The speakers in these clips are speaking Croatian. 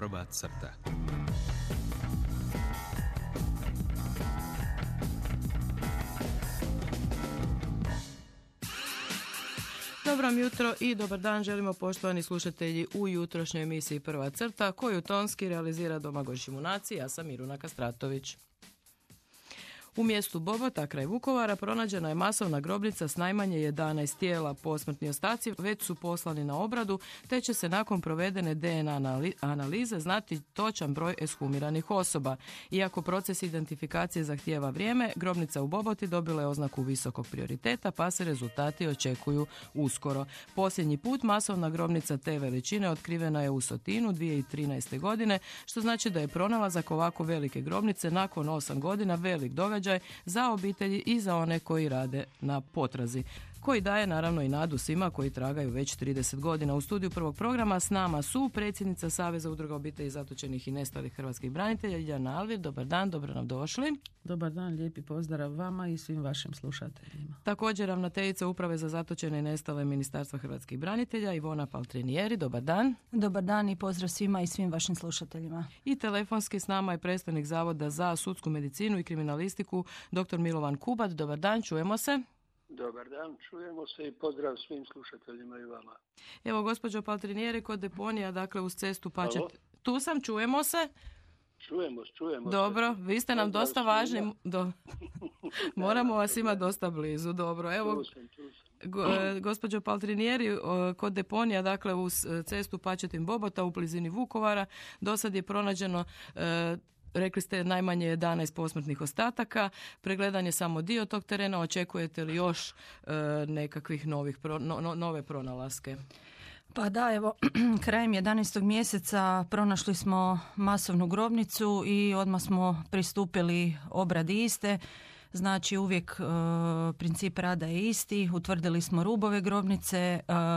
Prva crta. Dobro vam jutro i dobar dan želimo poštovani slušatelji u jutrošnjoj emisiji Prva crta koju tonski realizira Domagoj Šimunac i ja sam Miruna Kastratović. U mjestu Bobota kraj Vukovara pronađena je masovna grobnica s najmanje 11 tijela. Posmrtni ostaci već su poslani na obradu, te će se nakon provedene DNA analize znati točan broj ekshumiranih osoba. Iako proces identifikacije zahtijeva vrijeme, grobnica u Boboti dobila je oznaku visokog prioriteta, pa se rezultati očekuju uskoro. Posljednji put masovna grobnica te veličine otkrivena je u Sotinu 2013. godine, što znači da je pronalazak ovako velike grobnice nakon 8 godina velik događaj za obitelji i za one koji rade na potrazi, koji daje naravno i nadu svima koji tragaju već 30 godina. U studiju prvog programa s nama su predsjednica Saveza udruga obitelji zatočenih i nestalih hrvatskih branitelja Ljiljana Alvir. Dobar dan, dobro nam došli. Dobar dan, lijepi pozdrav vama i svim vašim slušateljima. Također ravnateljica Uprave za zatočene i nestale Ministarstva hrvatskih branitelja Ivona Paltrinijeri. Dobar dan. Dobar dan i pozdrav svima i svim vašim slušateljima. I telefonski s nama je predstavnik Zavoda za sudsku medicinu i kriminalistiku dr. Milovan Kubat. Dobar dan, čujemo se. Dobar dan, čujemo se i pozdrav svim slušateljima i vama. Evo, gospođo Paltrinijeri, kod deponija, dakle uz cestu Pačet. Tu sam, čujemo se. Čujemo. Dobro, vi ste nam dosta važni. Moramo vas imati dosta blizu. Dobro, evo, gospođo Paltrinijeri, kod deponija, dakle uz cestu Pačetin Bobota u blizini Vukovara, do sad je pronađeno rekli ste najmanje 11 posmrtnih ostataka, pregledan je samo dio tog terena, očekujete li još nekakvih nove pronalaske? Pa da, evo, krajem 11. mjeseca pronašli smo masovnu grobnicu i odmah smo pristupili obradi iste. Znači uvijek princip rada je isti, utvrdili smo rubove grobnice,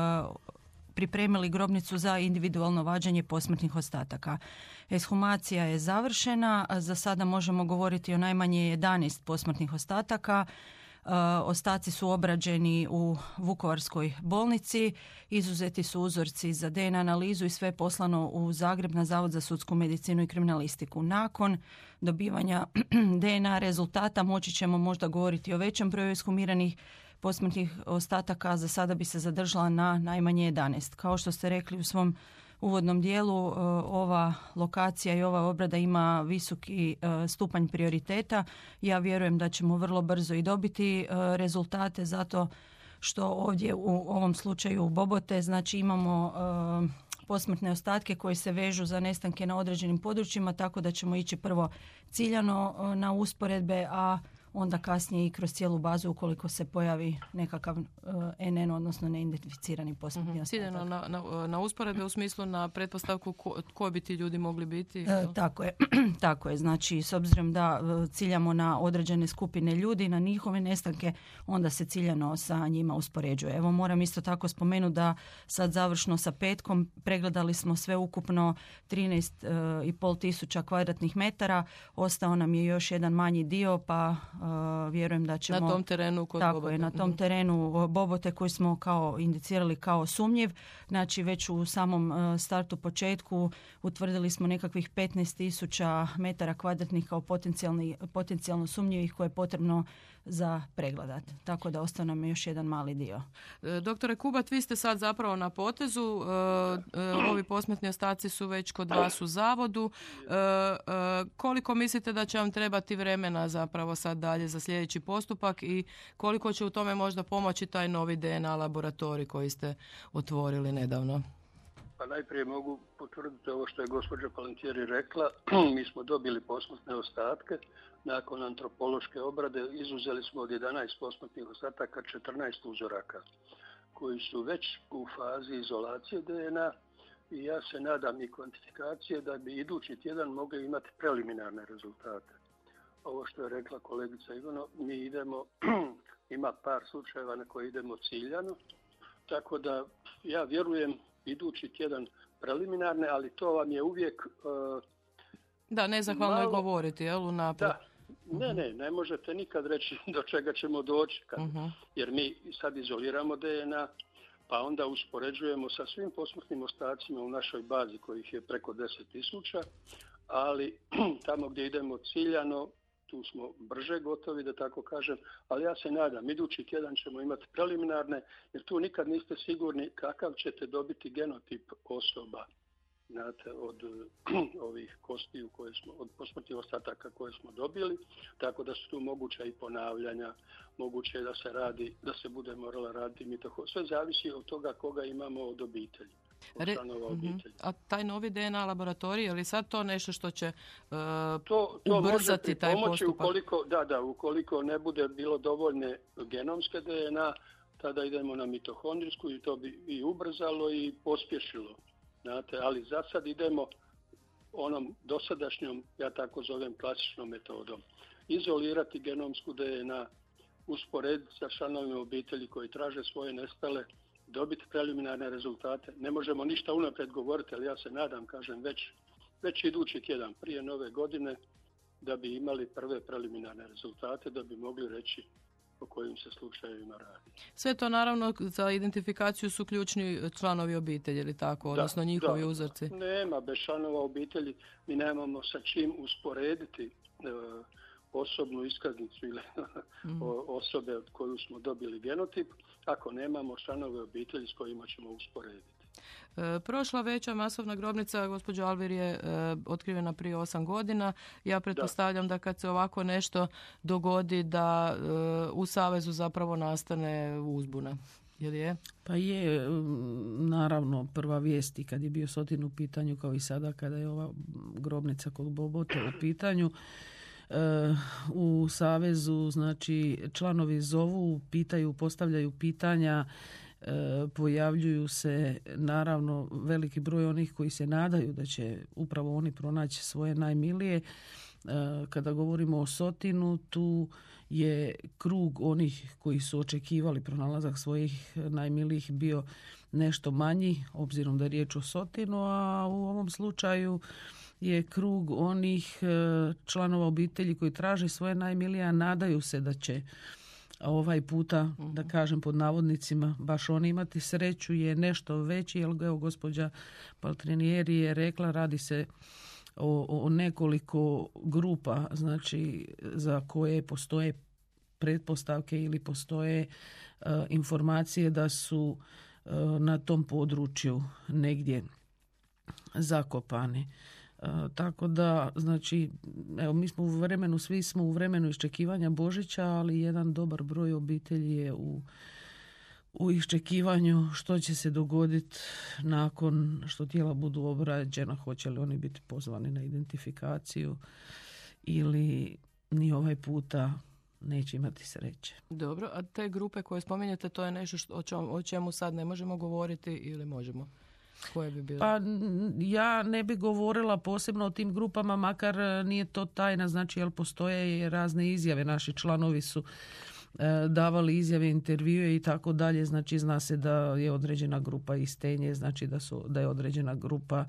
pripremili grobnicu za individualno vađenje posmrtnih ostataka. Ekshumacija je završena, za sada možemo govoriti o najmanje 11 posmrtnih ostataka. Ostaci su obrađeni u Vukovarskoj bolnici, izuzeti su uzorci za DNA analizu i sve je poslano u Zagreb na Zavod za sudsku medicinu i kriminalistiku. Nakon dobivanja DNA rezultata moći ćemo možda govoriti o većem broju ekshumiranih posmrtnih ostataka, za sada bi se zadržala na najmanje 11. Kao što ste rekli u svom uvodnom dijelu, ova lokacija i ova obrada ima visoki stupanj prioriteta. Ja vjerujem da ćemo vrlo brzo i dobiti rezultate, zato što ovdje u ovom slučaju Bobote, znači imamo posmrtne ostatke koji se vežu za nestanke na određenim područjima, tako da ćemo ići prvo ciljano na usporedbe, a onda kasnije i kroz cijelu bazu ukoliko se pojavi nekakav NN, odnosno neidentificirani posmrtni ostatak. Ciljano na usporedbe u smislu na pretpostavku koji bi ti ljudi mogli biti? Tako je. Znači, s obzirom da ciljamo na određene skupine ljudi, na njihove nestanke, onda se ciljano sa njima uspoređuje. Evo, moram isto tako spomenuti da sad završno sa petkom pregledali smo sve ukupno 13,5 tisuća kvadratnih metara. Ostao nam je još jedan manji dio, pa vjerujem da ćemo... Na tom terenu kod tako Bobote. Je, na tom terenu Bobote koji smo kao indicirali kao sumnjiv. Znači već u samom startu, početku utvrdili smo nekakvih 15.000 metara kvadratnih kao potencijalno sumnjivih koje je potrebno za pregledat. Tako da ostane nam još jedan mali dio. Doktore Kubat, vi ste sad zapravo na potezu. Ovi posmrtni ostaci su već kod vas u zavodu. Koliko mislite da će vam trebati vremena zapravo sad dalje za sljedeći postupak i koliko će u tome možda pomoći taj novi DNA laboratorij koji ste otvorili nedavno? Pa najprije mogu potvrditi ovo što je gospođa Paltrinijeri rekla. Mi smo dobili posmrtne ostatke. Nakon antropološke obrade izuzeli smo od 11 posmrtnih ostataka 14 uzoraka koji su već u fazi izolacije DNA i ja se nadam i kvantifikacije da bi idući tjedan mogli imati preliminarne rezultate. Ovo što je rekla kolegica Ivano, mi idemo, ima par slučajeva na koje idemo ciljano, tako da ja vjerujem idući tjedan preliminarne, ali to vam je uvijek... Da, nezahvalno je govoriti, jel, unaprijed? Da, ne možete nikad reći do čega ćemo doći, jer mi sad izoliramo DNA, pa pa onda uspoređujemo sa svim posmrtnim ostacima u našoj bazi kojih je preko 10.000, ali tamo gdje idemo ciljano, tu smo brže gotovi, da tako kažem, ali ja se nadam, idući tjedan ćemo imati preliminarne, jer tu nikad niste sigurni kakav ćete dobiti genotip osoba, znate, od ovih kostiju od posmrtnih ostataka koje smo dobili, tako da su tu moguća i ponavljanja, moguće je da se bude morala raditi mitohondrija. Sve zavisi od toga koga imamo od obitelji. A taj novi DNA laboratorij, je li sad to nešto što će to ubrzati taj postupak? Ukoliko ne bude bilo dovoljne genomske DNA, tada idemo na mitohondrijsku i to bi i ubrzalo i pospješilo. Znate, ali za sad idemo onom dosadašnjom, ja tako zovem klasičnom metodom. Izolirati genomsku DNA, usporediti sa članovima obitelji koji traže svoje nestale, dobiti preliminarne rezultate. Ne možemo ništa unaprijed govoriti, ali ja se nadam, kažem, već idući tjedan prije nove godine da bi imali prve preliminarne rezultate, da bi mogli reći o kojim se slučajevima radi. Sve to naravno za identifikaciju su ključni članovi obitelji, ili tako, odnosno njihovi uzorci? Nema, bez članova obitelji mi nemamo sa čim usporediti osobnu iskaznicu ili osobe od koju smo dobili genotip, ako nemamo članove obitelji s kojima ćemo usporediti. Prošla veća masovna grobnica, gospođo Alvir, je otkrivena prije 8 godina. Ja pretpostavljam da kad se ovako nešto dogodi da u Savezu zapravo nastane uzbuna. Jel je? Pa je, naravno, prva vijest i kad je bio Sotin u pitanju, kao i sada kada je ova grobnica kod Bobote u pitanju. U Savezu, znači, članovi zovu, pitaju, postavljaju pitanja, pojavljuju se naravno veliki broj onih koji se nadaju da će upravo oni pronaći svoje najmilije. Kada govorimo o Sotinu, tu je krug onih koji su očekivali pronalazak svojih najmilijih bio nešto manji, obzirom da je riječ o Sotinu, a u ovom slučaju je krug onih članova obitelji koji traže svoje najmilije, a nadaju se da će ovaj puta, da kažem pod navodnicima, baš oni imati sreću, je nešto veći, jer evo gospođa Paltrinieri je rekla, radi se o nekoliko grupa, znači za koje postoje pretpostavke ili postoje informacije da su na tom području negdje zakopani. Tako da, znači, evo, mi smo svi smo u vremenu iščekivanja Božića, ali jedan dobar broj obitelji je u iščekivanju što će se dogoditi nakon što tijela budu obrađena, hoće li oni biti pozvani na identifikaciju ili ni ovaj puta neće imati sreće. Dobro, a te grupe koje spominjete, to je nešto o čemu sad ne možemo govoriti ili možemo? Koje bi bilo? Pa ja ne bi govorila posebno o tim grupama, makar nije to tajna, znači, jer postoje razne izjave, naši članovi su davali izjave, intervjue i tako dalje, znači zna se da je određena grupa iz Tenje, znači da je određena grupa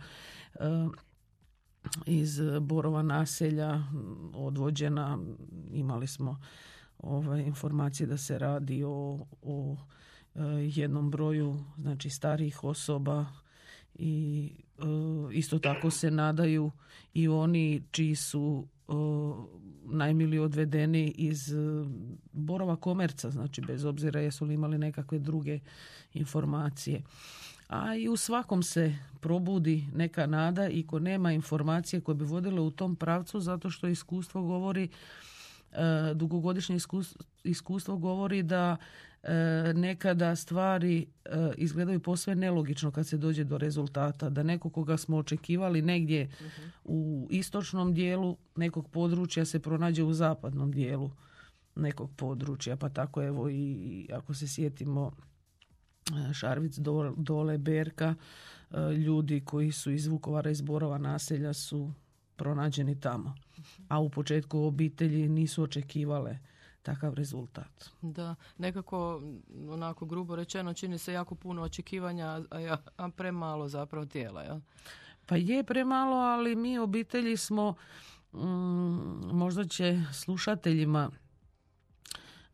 iz Borova naselja odvođena. Imali smo informacije da se radi o jednom broju, znači, starijih osoba i isto tako se nadaju i oni čiji su najmiliji odvedeni iz Borova komerca, znači bez obzira jesu li imali nekakve druge informacije. A i u svakom se probudi neka nada i ko nema informacije koje bi vodile u tom pravcu, zato što iskustvo govori, dugogodišnje iskustvo govori da nekada stvari izgledaju posve nelogično kad se dođe do rezultata, da neko koga smo očekivali negdje u istočnom dijelu nekog područja se pronađe u zapadnom dijelu nekog područja, pa tako evo i ako se sjetimo Šarvic dole Berka, ljudi koji su iz Vukovara, iz Borova naselja su pronađeni tamo, a u početku obitelji nisu očekivale takav rezultat. Da, nekako onako grubo rečeno čini se jako puno očekivanja, a premalo zapravo tijela, jel? Pa je premalo, ali mi obitelji smo, možda će slušateljima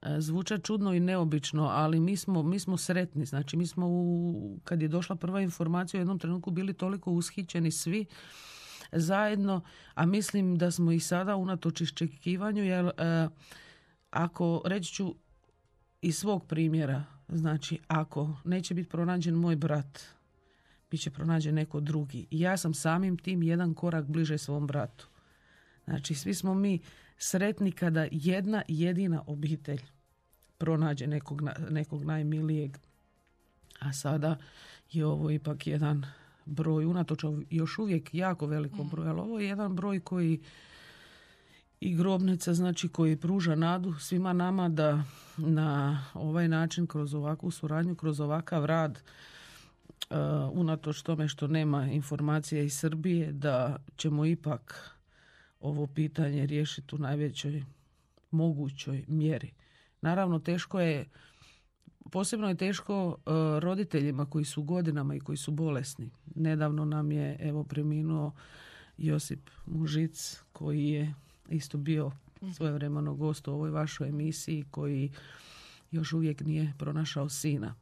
Zvuče čudno i neobično, ali mi smo sretni. Znači, mi smo, kad je došla prva informacija, u jednom trenutku bili toliko ushićeni svi zajedno, a mislim da smo i sada unatoč iščekivanju, jer ako, reći ću iz svog primjera, znači, ako neće biti pronađen moj brat, bit će pronađen neko drugi. I ja sam samim tim jedan korak bliže svom bratu. Znači, svi smo mi sretni kada jedna jedina obitelj pronađe nekog najmilijeg. A sada je ovo ipak jedan broj, unatoč još uvijek jako velikom broju, ali ovo je jedan broj koji i grobnica, znači, koji pruža nadu svima nama da na ovaj način, kroz ovakvu suradnju, kroz ovakav rad, unatoč tome što nema informacija iz Srbije, da ćemo ipak ovo pitanje riješiti u najvećoj mogućoj mjeri. Naravno, posebno je teško roditeljima koji su godinama i koji su bolesni. Nedavno nam je, evo, preminuo Josip Mužic, koji je isto bio svojevremeno gost u ovoj vašoj emisiji, koji još uvijek nije pronašao sina.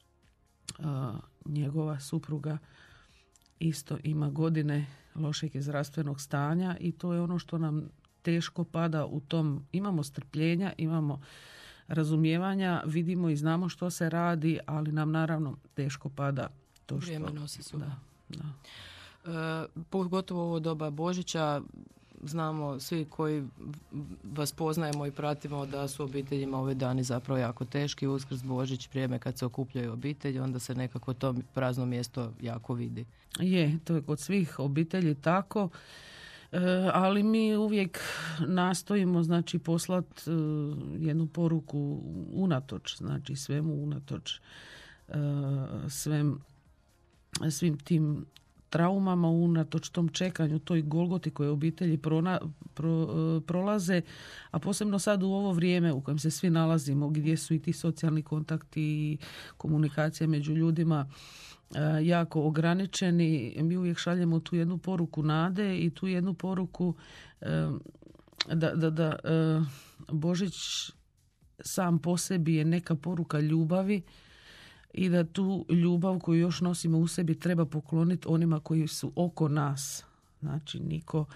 Njegova supruga isto ima godine lošeg zdravstvenog stanja i to je ono što nam teško pada u tom. Imamo strpljenja, imamo razumijevanja, vidimo i znamo što se radi, ali nam naravno teško pada to što... Vrijeme nosi svuda. Da. Pogotovo ovo doba Božića, znamo svi koji vas poznajemo i pratimo da su obiteljima ove dani zapravo jako teški. Uskrs, Božić, vrijeme kad se okupljaju obitelji, onda se nekako to prazno mjesto jako vidi. Je, to je kod svih obitelji tako, ali mi uvijek nastojimo, znači, poslati jednu poruku unatoč, znači svemu unatoč svim tim traumama, unatoč tom čekanju, toj golgoti koje obitelji prolaze, a posebno sad u ovo vrijeme u kojem se svi nalazimo, gdje su i ti socijalni kontakti i komunikacija među ljudima jako ograničeni, mi uvijek šaljemo tu jednu poruku nade i tu jednu poruku da Božić sam po sebi je neka poruka ljubavi i da tu ljubav koju još nosimo u sebi treba pokloniti onima koji su oko nas. Znači, niko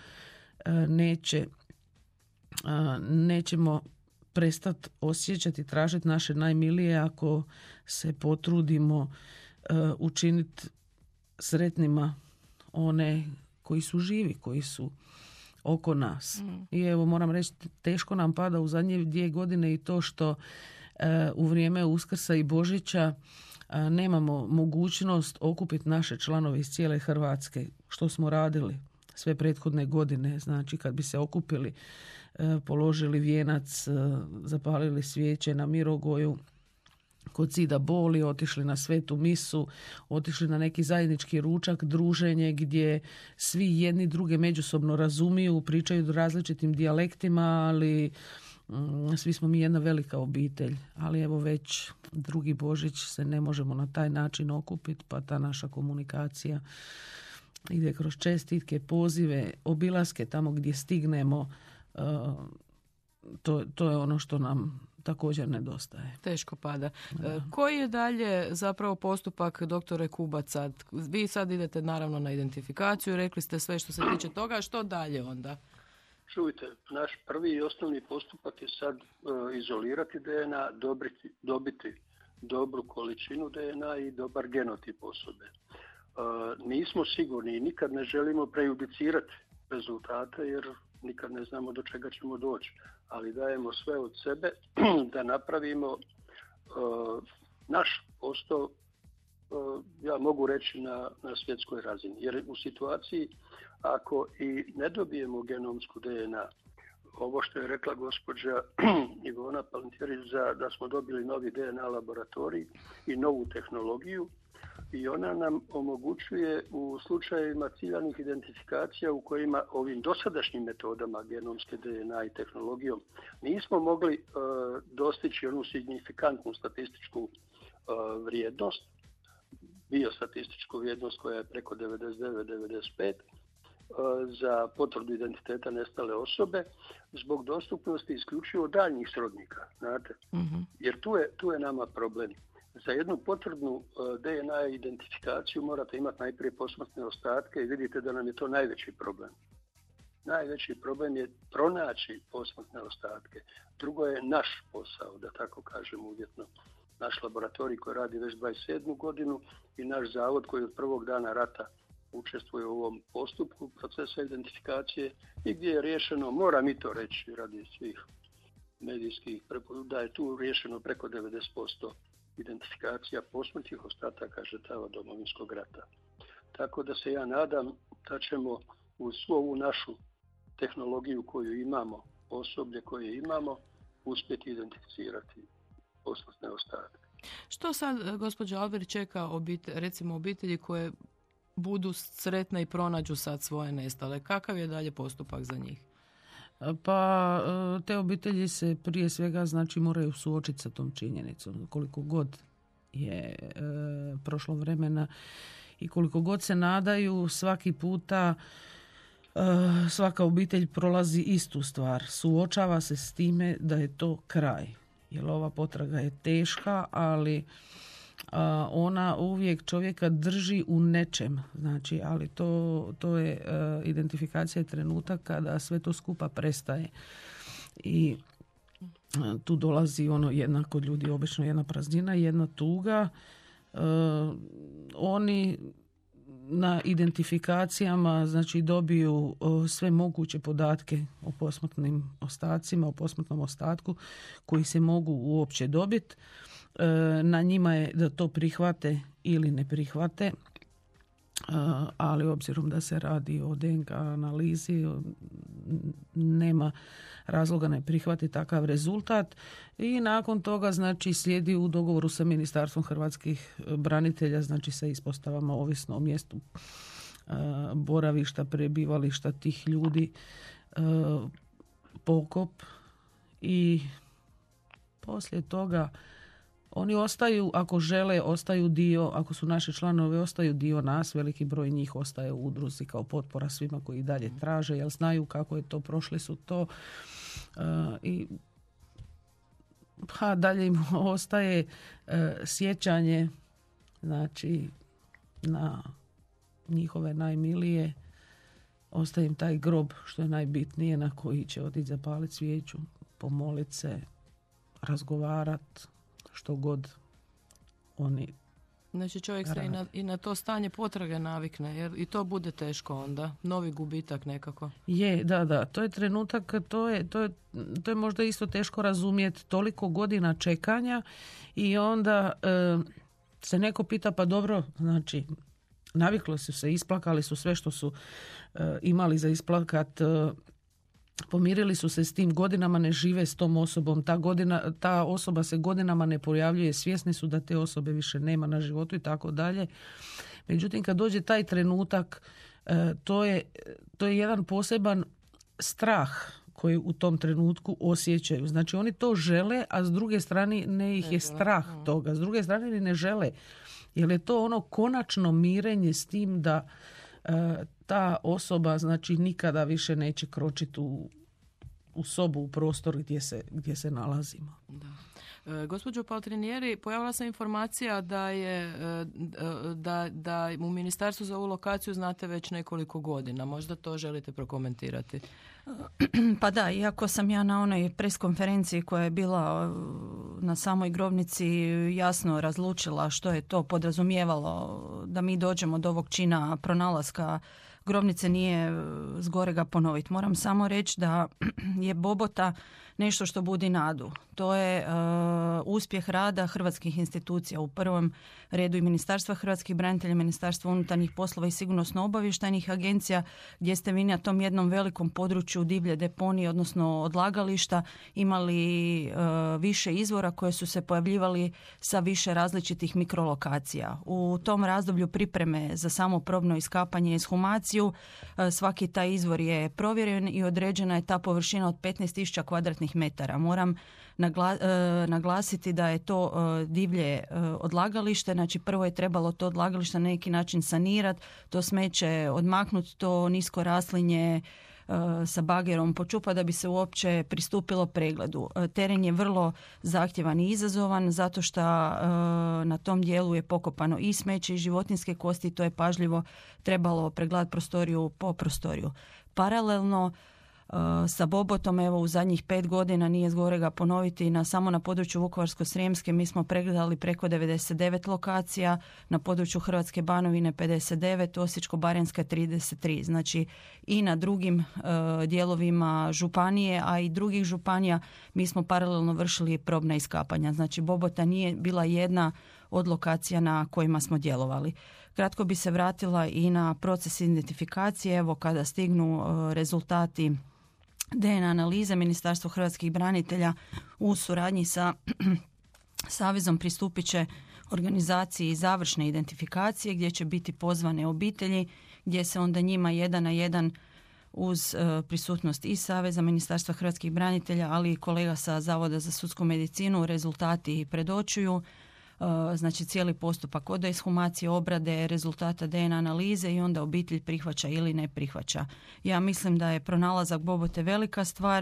nećemo prestati osjećati, tražiti naše najmilije ako se potrudimo učiniti sretnima one koji su živi, koji su oko nas. I evo, moram reći, teško nam pada u zadnje 2 godine i to što u vrijeme Uskrsa i Božića nemamo mogućnost okupiti naše članove iz cijele Hrvatske, što smo radili sve prethodne godine. Znači, kad bi se okupili, položili vijenac, zapalili svijeće na Mirogoju, kod zida Boli, otišli na svetu misu, otišli na neki zajednički ručak, druženje gdje svi jedni druge međusobno razumiju, pričaju različitim dijalektima, ali svi smo mi jedna velika obitelj. Ali evo, već drugi Božić se ne možemo na taj način okupiti, pa ta naša komunikacija ide kroz čestitke, pozive, obilaske tamo gdje stignemo. To je ono što nam također nedostaje. Teško pada. Koji je dalje zapravo postupak, doktore Kubac? Vi sad idete naravno na identifikaciju, rekli ste sve što se tiče toga, što dalje onda? Čujte, naš prvi i osnovni postupak je sad izolirati DNA, dobiti dobru količinu DNA i dobar genotip osobe. Nismo sigurni i nikad ne želimo prejudicirati rezultate jer nikad ne znamo do čega ćemo doći, ali dajemo sve od sebe da napravimo naš posao, ja mogu reći na svjetskoj razini. Jer u situaciji ako i ne dobijemo genomsku DNA, ovo što je rekla gospođa Ivona Palentieri, da smo dobili novi DNA laboratorij i novu tehnologiju, i ona nam omogućuje u slučajevima ciljanih identifikacija u kojima ovim dosadašnjim metodama genomske DNA i tehnologijom nismo mogli dostići onu signifikantnu statističku vrijednost, biostatističku vrijednost koja je preko 99-95, za potvrdu identiteta nestale osobe zbog dostupnosti isključivo daljnjih srodnika, znate. Jer tu je nama problem. Za jednu potvrdnu DNA identifikaciju morate imati najprije posmrtne ostatke i vidite da nam je to najveći problem. Najveći problem je pronaći posmrtne ostatke. Drugo je naš posao, da tako kažem uvjetno. Naš laboratorij koji radi već 27. godinu i naš zavod koji od prvog dana rata učestvuje u ovom postupku procesa identifikacije i gdje je riješeno, moram i to reći radi svih medijskih, da je tu riješeno preko 90% identifikacija posmrtnih ostataka žrtava Domovinskog rata. Tako da se ja nadam da ćemo uz svu ovu našu tehnologiju koju imamo, osoblje koje imamo, uspjeti identificirati posmrtne ostatke. Što sad, gospođo Alberi, čeka recimo obitelji koje budu sretne i pronađu sad svoje nestale? Kakav je dalje postupak za njih? Pa te obitelji se prije svega znači moraju suočiti sa tom činjenicom. Koliko god je prošlo vremena i koliko god se nadaju, svaki puta svaka obitelj prolazi istu stvar. Suočava se s time da je to kraj. Jer ova potraga je teška, ali ona uvijek čovjeka drži u nečem. Znači, ali to je identifikacija trenutak kada sve to skupa prestaje. I tu dolazi ono kod ljudi obično jedna praznina, jedna tuga. Oni na identifikacijama znači dobiju sve moguće podatke o posmrtnim ostacima, o posmrtnom ostatku koji se mogu uopće dobiti. Na njima je da to prihvate ili ne prihvate, ali obzirom da se radi o DNK analizi, nema razloga ne prihvati takav rezultat i nakon toga znači slijedi u dogovoru sa Ministarstvom hrvatskih branitelja, znači sa ispostavama ovisno o mjestu boravišta, prebivališta tih ljudi, pokop i poslije toga oni ostaju, ako žele, ostaju dio, ako su naši članovi, ostaju dio nas, veliki broj njih ostaje u udruzi kao potpora svima koji dalje traže, jer znaju kako je to, prošli su to i dalje im ostaje sjećanje znači na njihove najmilije, ostaje im taj grob što je najbitnije na koji će otići zapaliti svijeću, pomoliti se, razgovarati, što god oni. Znači čovjek se i na to stanje potrage navikne, jer i to bude teško onda, novi gubitak nekako. Je, da, to je trenutak, to je možda isto teško razumjeti, toliko godina čekanja i onda se neko pita pa dobro, znači navikli su se, isplakali su sve što su imali za isplakat, pomirili su se s tim, godinama ne žive s tom osobom, ta osoba se godinama ne pojavljuje, svjesni su da te osobe više nema na životu i tako dalje. Međutim, kad dođe taj trenutak, to je jedan poseban strah koji u tom trenutku osjećaju. Znači, oni to žele, a s druge strane ne ih je strah toga. S druge strane ne žele. Jer je to ono konačno mirenje s tim da ta osoba znači nikada više neće kročiti u sobu, u prostor gdje se nalazimo. Da. Gospođo Paltrinieri, pojavila se informacija da u Ministarstvu za ovu lokaciju znate već nekoliko godina. Možda to želite prokomentirati? Pa da, iako sam ja na onoj preskonferenciji koja je bila na samoj grobnici jasno razlučila što je to podrazumijevalo da mi dođemo do ovog čina pronalaska grobnice, nije zgorega ponoviti. Moram samo reći da je Bobota nešto što budi nadu. To je uspjeh rada hrvatskih institucija, u prvom redu i Ministarstva hrvatskih branitelja, Ministarstva unutarnjih poslova i sigurnosno-obavještajnih agencija, gdje ste vi na tom jednom velikom području divlje deponije, odnosno odlagališta, imali više izvora koje su se pojavljivali sa više različitih mikrolokacija. U tom razdoblju pripreme za samo probno iskapanje i ishumaciju lokaciju. Svaki taj izvor je provjeren i određena je ta površina od 15.000 kvadratnih metara. Moram naglasiti da je to divlje odlagalište, znači prvo je trebalo to odlagalište na neki način sanirati, to smeće odmaknuti, to nisko raslinje sa bagerom počupa da bi se uopće pristupilo pregledu. Teren je vrlo zahtjevan i izazovan zato što na tom dijelu je pokopano i smeće i životinjske kosti, to je pažljivo trebalo pregledati prostoriju po prostoriju. Paralelno sa Bobotom, evo u zadnjih 5 godina, nije zgorega ponoviti, samo na području Vukovarsko-srijemske mi smo pregledali preko 99 lokacija, na području Hrvatske Banovine 59, Osječko-baranjska 33. Znači i na drugim dijelovima županije, a i drugih županija mi smo paralelno vršili probna iskapanja. Znači Bobota nije bila jedna od lokacija na kojima smo djelovali. Kratko bi se vratila i na proces identifikacije. Evo kada stignu rezultati DNA analize, Ministarstvo hrvatskih branitelja u suradnji sa Savezom pristupit će organizaciji završne identifikacije gdje će biti pozvane obitelji, gdje se onda njima 1 na 1 uz prisutnost i Saveza Ministarstva hrvatskih branitelja, ali i kolega sa Zavoda za sudsku medicinu rezultati predočuju. Znači cijeli postupak od ekshumacije, obrade, rezultata DNA analize i onda obitelj prihvaća ili ne prihvaća. Ja mislim da je pronalazak Bobote velika stvar.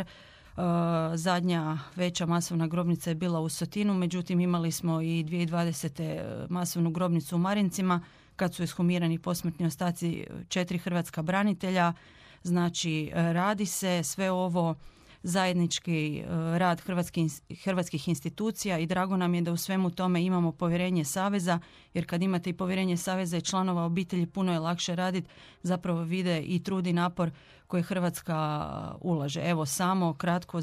Zadnja veća masovna grobnica je bila u Sotinu, međutim imali smo i 2020. masovnu grobnicu u Marincima kad su ekshumirani posmrtni ostaci 4 hrvatska branitelja. Znači radi se sve ovo zajednički rad hrvatskih institucija i drago nam je da u svemu tome imamo povjerenje Saveza, jer kad imate i povjerenje Saveza i članova obitelji puno je lakše raditi, zapravo vide i trud i napor koji Hrvatska ulaže. Evo samo kratko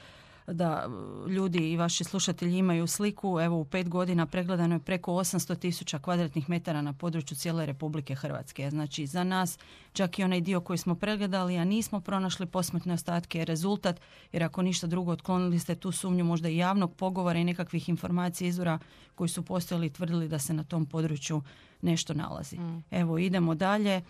da ljudi i vaši slušatelji imaju sliku. Evo u 5 godina pregledano je preko 800.000 kvadratnih metara na području cijele Republike Hrvatske. Znači za nas čak i onaj dio koji smo pregledali, a nismo pronašli posmrtne ostatke je rezultat, jer ako ništa drugo otklonili ste tu sumnju možda i javnog pogovora i nekakvih informacija izvora koji su postojali i tvrdili da se na tom području nešto nalazi. Evo idemo dalje.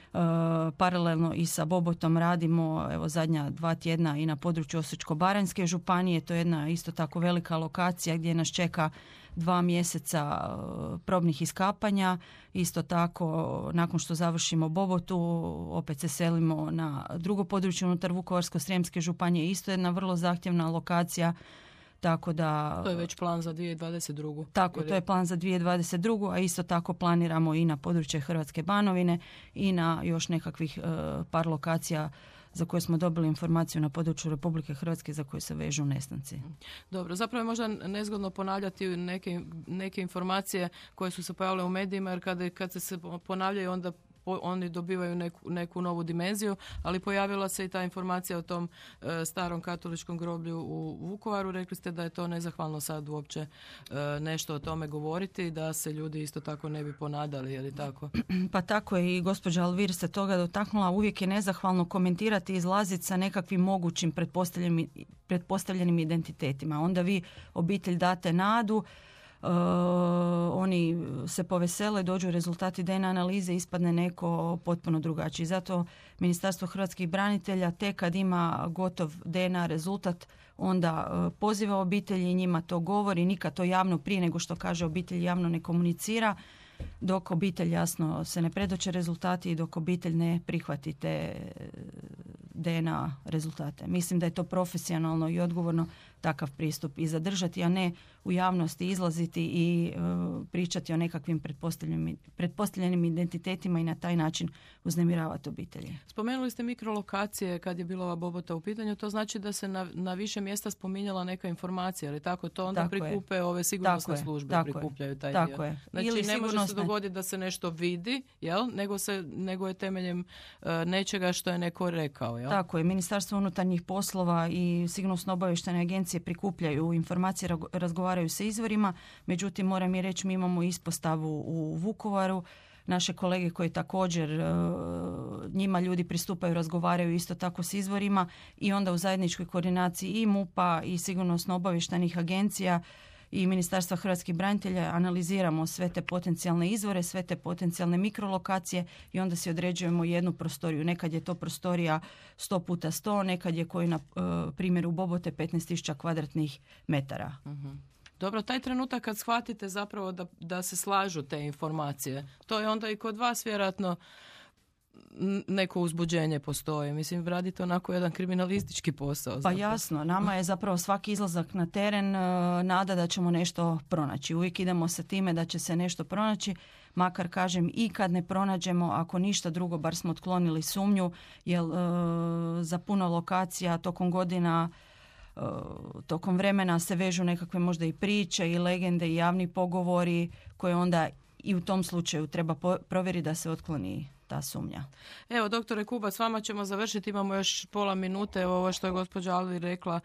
Paralelno i sa Bobotom radimo evo zadnja 2 tjedna i na području Osječko-baranjske županije. To je jedna isto tako velika lokacija gdje nas čeka 2 mjeseca probnih iskapanja. Isto tako nakon što završimo Bobotu opet se selimo na drugo područje unutar Vukovarsko-srijemske županije. Isto jedna vrlo zahtjevna lokacija. Tako da, to je već plan za 2022. Tako, to je plan za 2022. A isto tako planiramo i na područje Hrvatske Banovine i na još nekakvih par lokacija za koje smo dobili informaciju na području Republike Hrvatske za koje se vežu nestanci. Dobro, zapravo je možda nezgodno ponavljati neke informacije koje su se pojavile u medijima, jer kad se ponavljaju onda oni dobivaju neku novu dimenziju, ali pojavila se i ta informacija o tom starom katoličkom groblju u Vukovaru. Rekli ste da je to nezahvalno sad uopće nešto o tome govoriti, da se ljudi isto tako ne bi ponadali, je li tako? Pa tako je, i gospođa Alvir se toga dotaknula. Uvijek je nezahvalno komentirati i izlaziti sa nekakvim mogućim pretpostavljenim identitetima. Onda vi obitelj date nadu, oni se povesele, dođu rezultati DNA analize, ispadne neko potpuno drugačiji. Zato Ministarstvo hrvatskih branitelja tek kad ima gotov DNA rezultat onda poziva obitelji i njima to govori, nikad to javno prije nego što kaže obitelj javno ne komunicira, dok obitelj jasno se ne predoče rezultati i dok obitelj ne prihvati te DNA rezultate. Mislim da je to profesionalno i odgovorno takav pristup i zadržati, a ne u javnosti izlaziti i pričati o nekakvim pretpostavljenim identitetima i na taj način uznemiravati obitelji. Spomenuli ste mikrolokacije kad je bila ova Bobota u pitanju, to znači da se na više mjesta spominjala neka informacija, ali tako to onda prikupe ove sigurnosne službe, prikupljaju taj dio. Tako je. Znači ili ne može se dogoditi da se nešto vidi, jel? Nego je temeljem nečega što je neko rekao. Jel? Tako je. Ministarstvo unutarnjih poslova i sigurnosno-obavještajne agencije prikupljaju informacije, razgovaraju sa izvorima, međutim moram i reći mi imamo ispostavu u Vukovaru, naše kolege koji također njima ljudi pristupaju, razgovaraju isto tako s izvorima i onda u zajedničkoj koordinaciji i MUP-a i sigurnosno-obavještajnih agencija i Ministarstva hrvatskih branitelja analiziramo sve te potencijalne izvore, sve te potencijalne mikrolokacije i onda si određujemo jednu prostoriju. Nekad je to prostorija 100x100, nekad je koji na primjer u Bobote 15.000 kvadratnih metara. Dobro, taj trenutak kad shvatite zapravo da se slažu te informacije, to je onda i kod vas vjerojatno neko uzbuđenje postoji. Mislim, radite onako jedan kriminalistički posao. Pa zapravo. jasno, nama je zapravo svaki izlazak na teren nada da ćemo nešto pronaći. Uvijek idemo sa time da će se nešto pronaći, makar kažem i kad ne pronađemo, ako ništa drugo, bar smo otklonili sumnju, jer za puno lokacija tokom godina, tokom vremena se vežu nekakve možda i priče i legende i javni pogovori koje onda i u tom slučaju treba provjeriti da se otkloni ta sumnja. Evo, doktore Kubac, s vama ćemo završiti, imamo još pola minute. Evo ovo što je gospođa Alvir rekla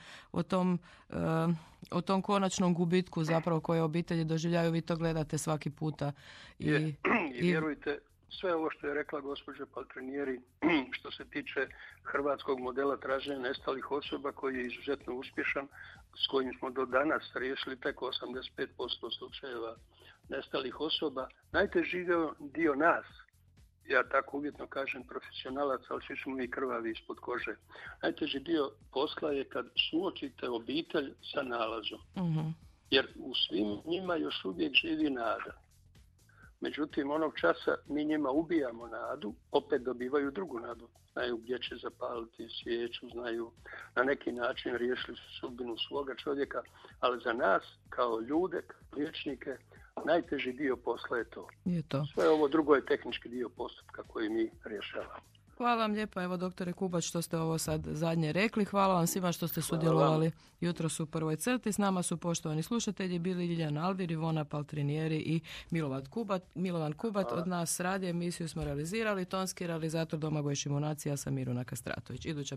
o tom konačnom gubitku zapravo koje obitelji doživljaju, vi to gledate svaki puta. I vjerujte, sve ovo što je rekla gospođa Paltrinieri što se tiče hrvatskog modela traženja nestalih osoba koji je izuzetno uspješan, s kojim smo do danas riješili preko 85% slučajeva nestalih osoba, najteži dio nas, ja tako uvjetno kažem profesionalac, ali svi smo mi krvavi ispod kože. Najteži dio posla je kad suočite obitelj sa nalazom. Jer u svim njima još uvijek živi nada. Međutim, onog časa mi njima ubijamo nadu, opet dobivaju drugu nadu. Znaju gdje će zapaliti svijeću, znaju na neki način riješili su sudbinu svoga čovjeka, ali za nas kao ljude, kao liječnike, najteži dio posla je to. Sve ovo drugo je tehnički dio postupka koji mi rješavamo. Hvala vam lijepa, evo doktore Kubac, što ste ovo sad zadnje rekli. Hvala vam svima što ste sudjelovali jutros u prvoj crti. S nama su poštovani slušatelji bili Ljiljana Alvir, Ivona Paltrinieri i Milovan Kubat. Od nas radi emisiju smo realizirali, tonski realizator Domagoj Šimunac, ja sam Miruna Kastratović. Iduća